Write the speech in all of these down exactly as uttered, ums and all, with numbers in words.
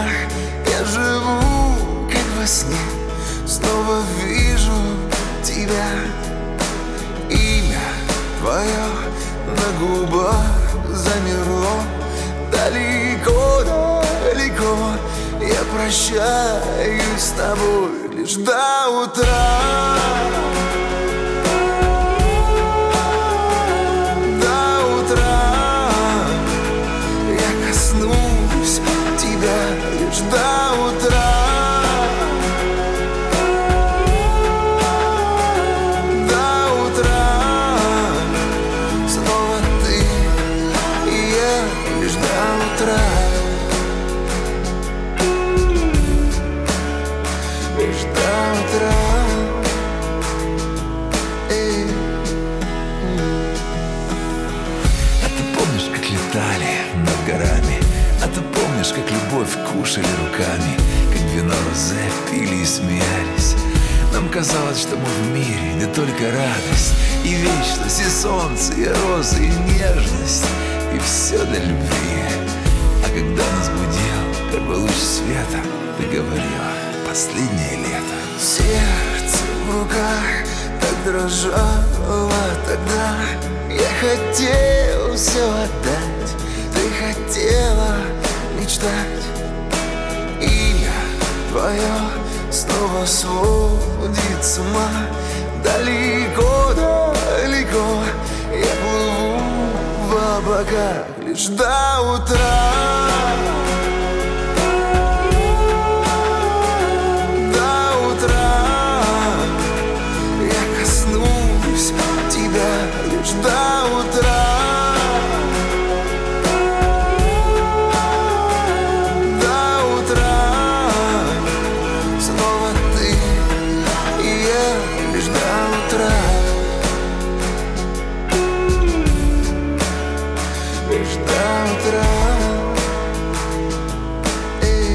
руках. Я живу, как во сне, снова вижу тебя. Имя твое на губах замерло. Далеко, далеко я прощаюсь с тобой лишь до утра. До утра, до утра, снова ты и я лишь до утра, лишь до утра. Эй. А ты помнишь, как летали над горами? А ты помнишь, как любовь кушали руками, как вино розе пили и смеялись? Нам казалось, что мы в мире, не только радость и вечность, и солнце, и розы, и нежность, и все для любви. А когда нас будил первый луч света, ты говорила: последнее лето. Сердце в руках так дрожало тогда. Я хотел все отдать, ты хотела мечтать. Имя твое снова сводит с ума. Далеко, далеко я плыву в облаках лишь до утра. До утра я коснусь тебя лишь до утра. Лишь до утра. Эй.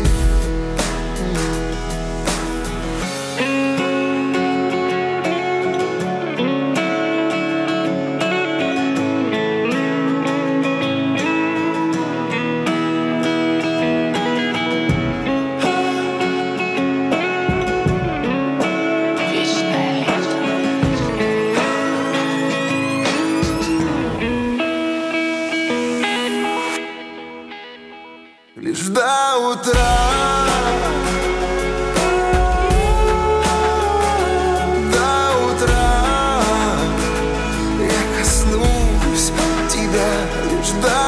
Лишь до утра, до утра я коснусь тебя лишь до